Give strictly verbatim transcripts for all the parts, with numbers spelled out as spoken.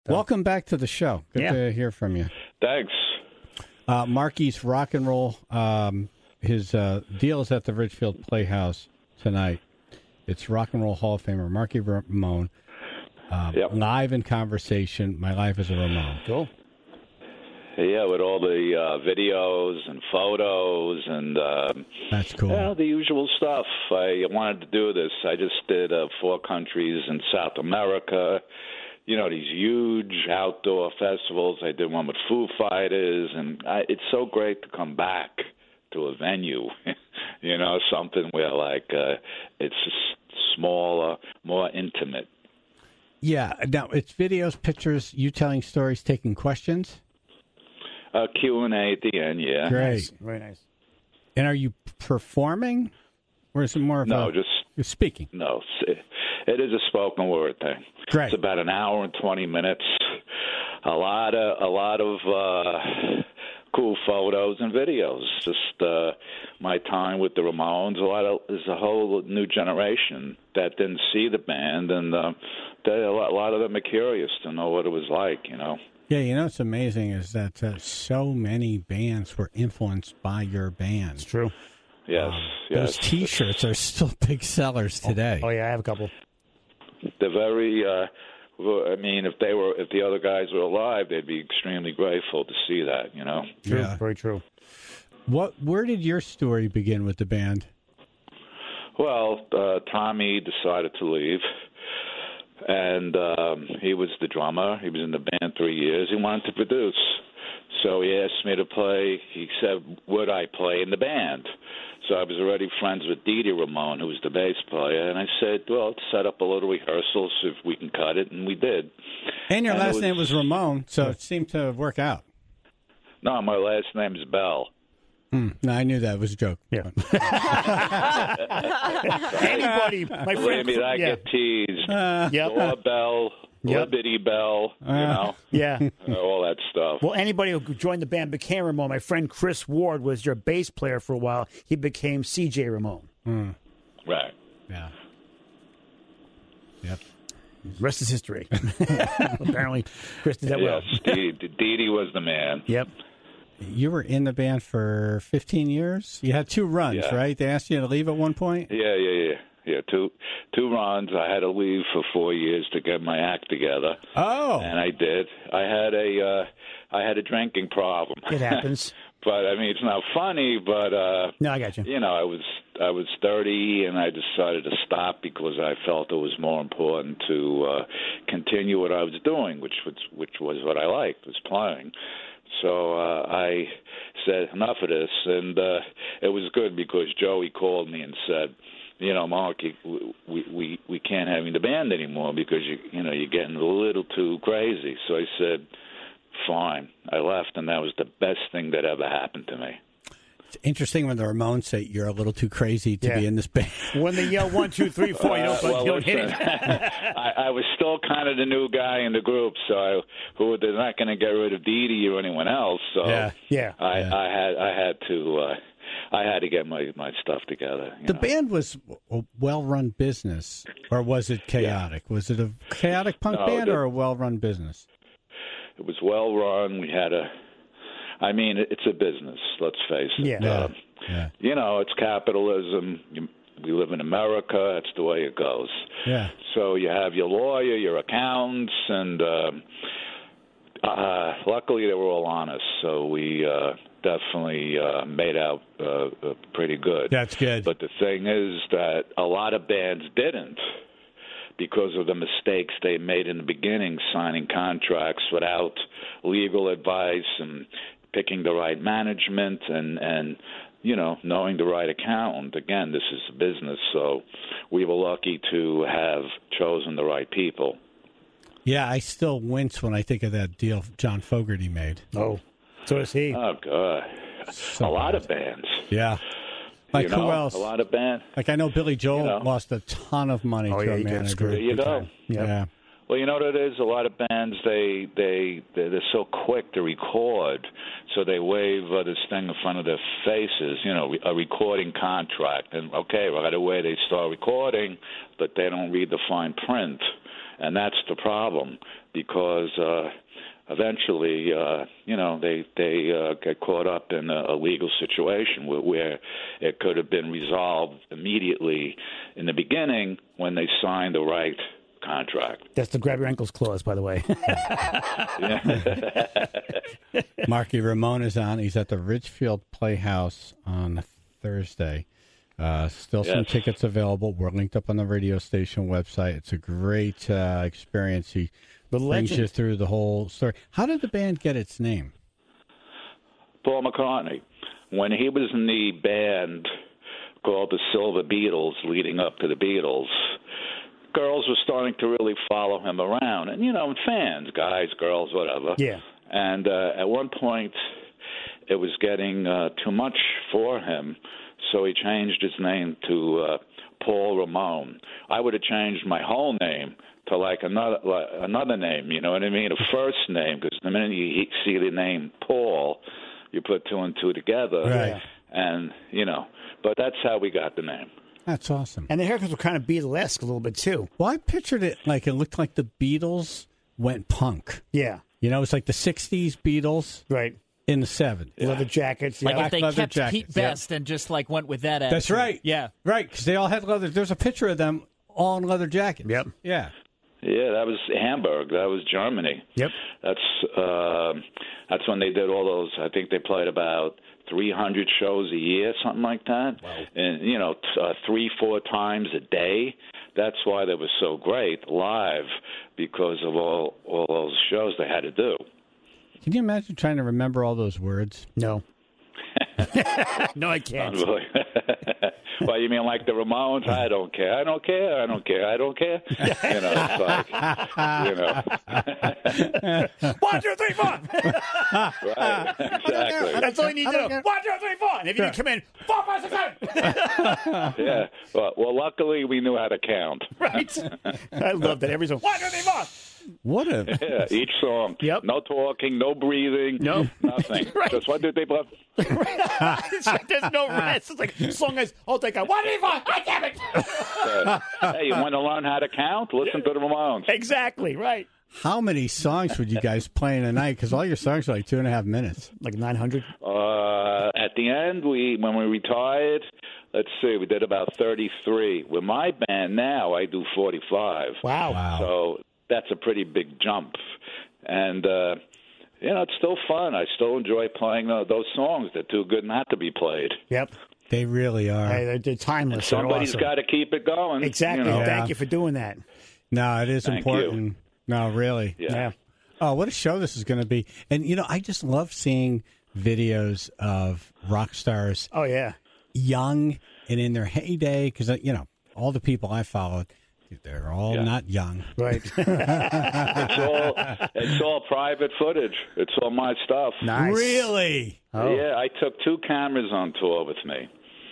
Welcome back to the show. Good Yeah. to hear from you. Thanks. Uh, Marky's Rock and Roll. Um, his uh, deal is at the Ridgefield Playhouse tonight. It's Rock and Roll Hall of Famer Marky Ramone. Um, Yep. Live in conversation. My life as a Ramone. Cool. Yeah, with all the uh, videos and photos and um, That's cool. yeah, the usual stuff. I wanted to do this. I just did uh, four countries in South America. You know, these huge outdoor festivals. I did one with Foo Fighters, and I, it's so great to come back to a venue. You know, something where like uh, it's just smaller, more intimate. Yeah. Now, it's videos, pictures, you telling stories, taking questions. Uh, Q and A at the end, yeah. Great. Nice. Very nice. And are you performing? Or is it more of No, a... just You're speaking. no. It's, it is a spoken word thing. Great. It's about an hour and twenty minutes. A lot of a lot of uh, cool photos and videos. Just uh, my time with the Ramones. A lot of there's a whole new generation that didn't see the band, and uh, they, a lot a lot of them are curious to know what it was like. You know. Yeah, you know what's amazing is that uh, so many bands were influenced by your band. It's true. Yes. Um, yes. Those T-shirts are still big sellers today. Oh, yeah, I have a couple. They're very. Uh, well, I mean, if they were, if the other guys were alive, they'd be extremely grateful to see that. You know. True. Yeah. Very true. What? Where did your story begin with the band? Well, uh, Tommy decided to leave, and um, he was the drummer. He was in the band three years. He wanted to produce, so he asked me to play. He said, "Would I play in the band?" So I was already friends with Dee Dee Ramone, who was the bass player, and I said, "Well, let's set up a little rehearsal, see if we can cut it," and we did. And your And it last was- name was Ramone, so it seemed to work out. No, my last name is Bell. Hmm. No, I knew that. It was a joke. Yeah. Anybody, my Believe friend. me, I yeah. get teased. Yep. Doorbell, Yep. Liberty Bell, you know, Yeah. uh, all that stuff. Well, anybody who joined the band became Ramone. My friend Chris Ward was your bass player for a while. He became C J Ramone. Right. Yeah. Yep. Rest is history. Apparently, Chris did that well. Yes, Dee Dee Dee was the man. Yep. You were in the band for fifteen years. You had two runs, Yeah. right? They asked you to leave at one point. Yeah, yeah, yeah. Yeah, two two runs. I had to leave for four years to get my act together, Oh. and I did. I had a uh, I had a drinking problem. It happens. But I mean, it's not funny. But uh, No, I got you. you know, I was I was thirty, and I decided to stop because I felt it was more important to uh, continue what I was doing, which was which was what I liked, was playing. So uh, I said enough of this, and uh, it was good because Joey called me and said, you know, Mark, you, we we we can't have you in the band anymore because you you know you're getting a little too crazy. So I said, fine. I left, and that was the best thing that ever happened to me. It's interesting when the Ramones say you're a little too crazy to Yeah. be in this band. When they yell one, two, three, four, you don't, Uh, well, you don't hit it. listen, I, I was still kind of the new guy in the group, so I, who they're not going to get rid of Dee Dee or anyone else. So Yeah. Yeah. I, Yeah. I had I had to uh, I had to get my, my stuff together. you The know. band was a well-run business, or was it chaotic? Was it a chaotic punk No, band the- or a well-run business? It was well run. We had a, I mean, it's a business. Let's face it. Yeah. Yeah. Uh, Yeah. you know, it's capitalism. You, we live in America. That's the way it goes. Yeah. So you have your lawyer, your accountants, and uh, uh, luckily they were all honest. So we uh, definitely uh, made out uh, uh, pretty good. That's good. But the thing is that a lot of bands didn't because of the mistakes they made in the beginning, signing contracts without legal advice and picking the right management and, and you know, knowing the right accountant. Again, this is a business, so we were lucky to have chosen the right people. Yeah, I still wince when I think of that deal John Fogerty made. Oh, so does he. Oh, God. So a lot bad. of bands. Yeah. Like you know, who else? A lot of bands. Like I know Billy Joel You know. lost a ton of money Oh, to yeah, a he got manager. screwed. There you Big go. time. Yep. Yeah. Well, you know what it is? A lot of bands, they, they, they, they're so quick to record, so they wave uh, this thing in front of their faces, you know, a recording contract. And, okay, right away they start recording, but they don't read the fine print. and that's the problem because uh, eventually, uh, you know, they they uh, get caught up in a, a legal situation where, where it could have been resolved immediately in the beginning when they signed the right contract. That's the grab your ankles clause, by the way. Marky Ramone is on. He's at the Ridgefield Playhouse on Thursday. Uh, still some Yes. tickets available. We're linked up on the radio station website. It's a great uh, experience. He The brings legend. you through the whole story. How did the band get its name? Paul McCartney, when he was in the band called the Silver Beatles leading up to the Beatles, girls were starting to really follow him around. And, you know, fans, guys, girls, whatever. Yeah. And uh, at one point, it was getting uh, too much for him, so he changed his name to uh, Paul Ramone. I would have changed my whole name to like another like another name, you know what I mean, a first name, because the minute you see the name Paul, you put two and two together. Right. And, you know, but that's how we got the name. That's awesome. And the haircuts were kind of Beatlesque a little bit, too. Well, I pictured it like it looked like the Beatles went punk. Yeah. You know, it's like the sixties Beatles Right. in the seventies. Leather jackets. Like Yeah. if they leather kept jackets, Pete yeah. Best and just like went with that. That's attitude. right. Yeah. Right, because they all had leather. There's a picture of them all in leather jackets. Yep. Yeah. Yeah, that was Hamburg. That was Germany. Yep. That's uh, that's when they did all those. I think they played about three hundred shows a year, something like that. Wow. And you know, t- uh, three, four times a day. That's why they were so great live, because of all all those shows they had to do. Can you imagine trying to remember all those words? No. No, I can't. Well, you mean like the Ramones? I don't care. I don't care. I don't care. I don't care. You know, it's like, you know. One, two, three, four. Right, exactly. That's all you need to know. One, two, three, four. And if you didn't come in, four, five, six, seven. Yeah. Well, well, luckily we knew how to count. Right. I love that. Every song. One, two, three, four. What a Yeah, each song. Yep. No talking, no breathing. No. Nothing. Right. Just one, two, three, four. It's like there's no rest. It's like song is, oh, take a one, two, three, four. God damn it. Uh, hey, you want to learn how to count? Listen to the Ramones. Exactly. Right. How many songs would you guys play in a night? Because all your songs are like two and a half minutes. Like nine hundred. Uh, at the end, we when we retired, let's see, we did about thirty-three. With my band now, I do forty-five. Wow. Wow. So that's a pretty big jump. And, uh, you know, it's still fun. I still enjoy playing uh, those songs. They're too good not to be played. Yep. They really are. Hey, they're, they're timeless. They're Somebody's awesome. got to keep it going. Exactly. You know? Yeah. Thank you for doing that. No, it is Thank important. you. No, really. Yeah. Yeah. Oh, what a show this is going to be. And, you know, I just love seeing videos of rock stars Oh, yeah. young and in their heyday because, you know, all the people I followed, they're all Yeah. not young. Right. It's all it's all private footage. It's all my stuff. Nice. Really? Oh. Yeah, I took two cameras on tour with me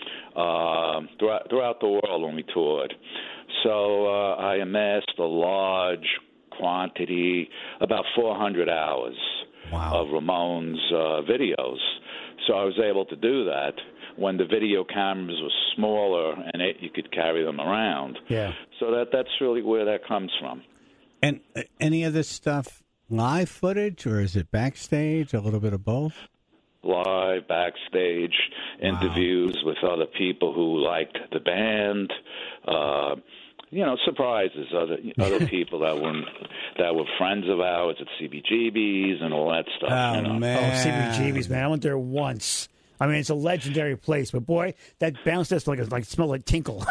uh, throughout, throughout the world when we toured. So uh, I amassed a large quantity, about four hundred hours Wow. of Ramones uh, videos. So I was able to do that when the video cameras were smaller and it, you could carry them around. Yeah. So that that's really where that comes from. And uh, any of this stuff live footage or is it backstage? A little bit of both? Live, backstage, interviews with other people who liked the band. Uh, you know, surprises, other other people that were that were friends of ours at C B G B's and all that stuff. Oh, you know? man. Oh, C B G B's, man. I went there once. I mean, it's a legendary place, but boy, that bounce test like like smelled like tinkle.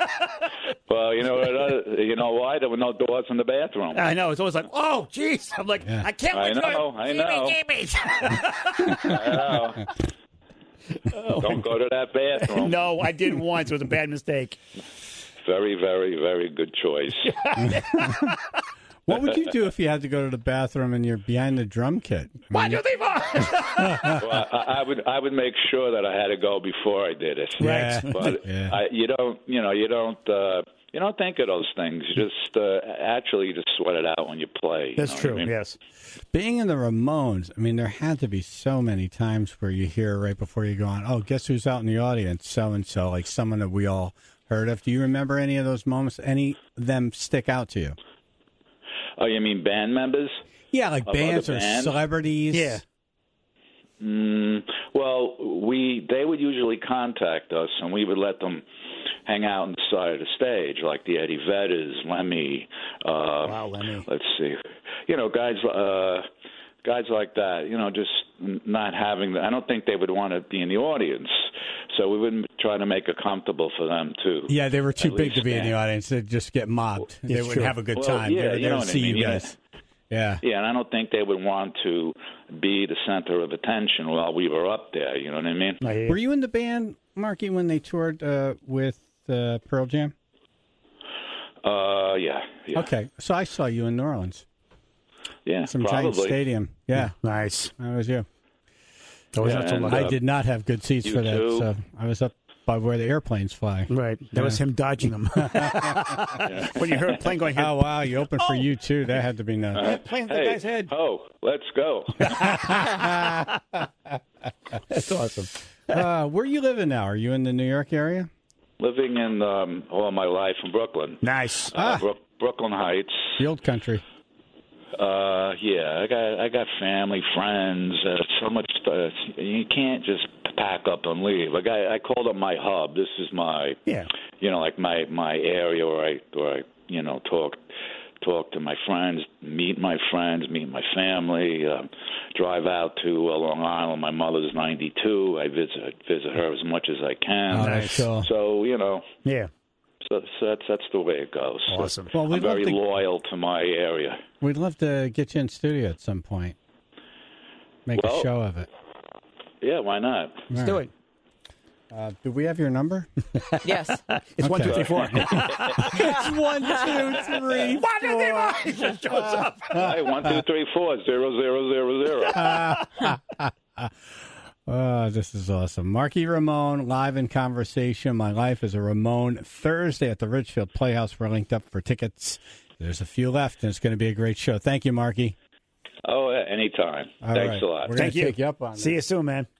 Well, you know, what other, you know why? There were no doors in the bathroom. I know. It's always like, oh, jeez. I'm like, Yeah. I can't I wait to know, I know. C B G B's. I know. Don't go to that bathroom. No, I did once. It was a bad mistake. Very, very, very good choice. What would you do if you had to go to the bathroom and you're behind the drum kit? I One, mean, two, three, four. Well, I, I would I would make sure that I had to go before I did it. Yeah. But Yeah. I, you don't, you know, you don't, uh, you don't think of those things. You just uh, actually you just sweat it out when you play. you That's know what true. I mean? Yes. Being in the Ramones, I mean, there had to be so many times where you hear right before you go on, oh, guess who's out in the audience? So-and-so, like someone that we all heard of. Do you remember any of those moments? Any of them stick out to you? Oh, you mean band members? Yeah, like Of bands other or bands? celebrities. Yeah. Mm, well, we they would usually contact us, and we would let them hang out on the side of the stage, like the Eddie Vedders, Lemmy. Uh, Wow, Lemmy. Let's see, you know, guys, uh, guys like that. You know, just n- not having. The, I don't think they would want to be in the audience, so we would try to make it comfortable for them too. Yeah, they were too At big least to be in the then. audience. They'd just get mobbed. They It's wouldn't true. have a good Well, time. yeah, they were you there know to what I see mean, you yeah. guys. Yeah. Yeah, and I don't think they would want to be the center of attention while we were up there. You know what I mean? I hear Were you in the band, Marky, when they toured uh, with uh, Pearl Jam? Uh, yeah, yeah, Okay, so I saw you in New Orleans, yeah, some giant probably. stadium. Yeah, Nice. that was you. That was Yeah, not so and, much. uh, I did not have good seats you for that, too. so I was up by where the airplanes fly. Right. That was him dodging them. When you heard a plane going, Oh wow, you opened for you too. That had to be nuts. Uh, plane at the hey, guy's head. oh, let's go. That's awesome. Uh, where you living now? Are you in the New York area? Living in um, all my life in Brooklyn, Nice. uh, Ah. Brook- Brooklyn Heights. The old country. Uh, yeah, I got I got family, friends. Uh, so much. Uh, you can't just pack up and leave. Like I, I called it my hub. This is my, Yeah. you know, like my my area where I where I you know talk talk to my friends, meet my friends, meet my family, uh, drive out to uh, Long Island. My mother's ninety-two. I visit visit her as much as I can. Oh, that's cool. So you know, Yeah. so, so that's that's the way it goes. Awesome. Well, we'd I'm very love to- loyal to my area. We'd love to get you in studio at some point. Make Well, a show of it. Yeah, why not? Let's do it. Uh, do we have your number? Yes. It's one, two, three, four. It's one, two, three, One, two, three, four. He just shows up. Hey, one, two, three, four, zero, zero, zero, zero. Oh, this is awesome. Marky Ramone, live in conversation. My Life as a Ramone, Thursday at the Ridgefield Playhouse. We're linked up for tickets. There's a few left, and it's going to be a great show. Thank you, Marky. Oh, anytime. All Thanks right. a lot. We're Thank going to you. take you up on See that. you soon, man.